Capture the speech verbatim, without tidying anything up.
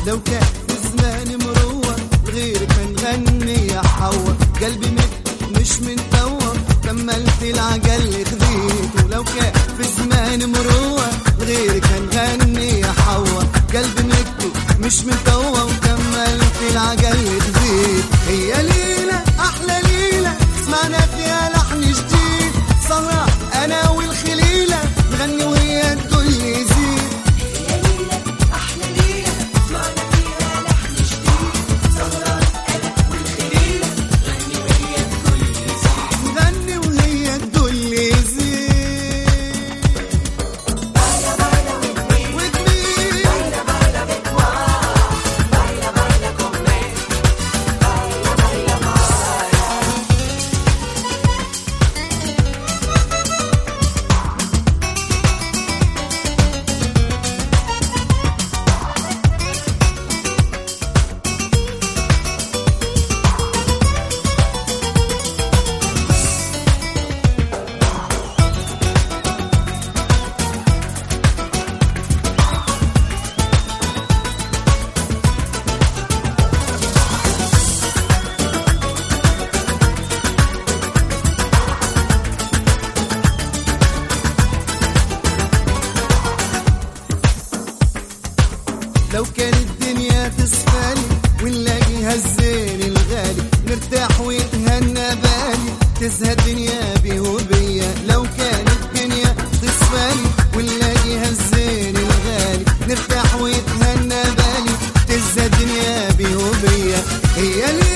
لو كان في زمان مروة غيرك هنغني يا حوا، قلبي مش من توا كملت العجل خذيته. لو كان في زمان مروة غيرك هنغني يا حوا، قلبي مش من توا وكملت العجل خذيت. هي ليلة أحلى ليلة سمعنا فيها لحن جديد، سهرة أنا والخليلة نغني وهي الكل يزيد. هي ليلة أحلى ليلة سمعنا فيها لحن جديد، سهرة أنا والخليلة نغني وهي الكل يزيد، نغني وهي الكل يزيد. بايلا بايلا with me with me بايلا بايلا بتوا بايلا بايلا con me بايلا بايلا معايا. لو كان الدنيا تسفالي ونلاقيها الزين الغالي، نرتاح ويتهنى بالي تزهى الدنيا بيه وبيا. لو كان الدنيا تسفالي ونلاقيها الزين الغالي، نرتاح ويتهنى بالي تزهى الدنيا بيه وبيا. هي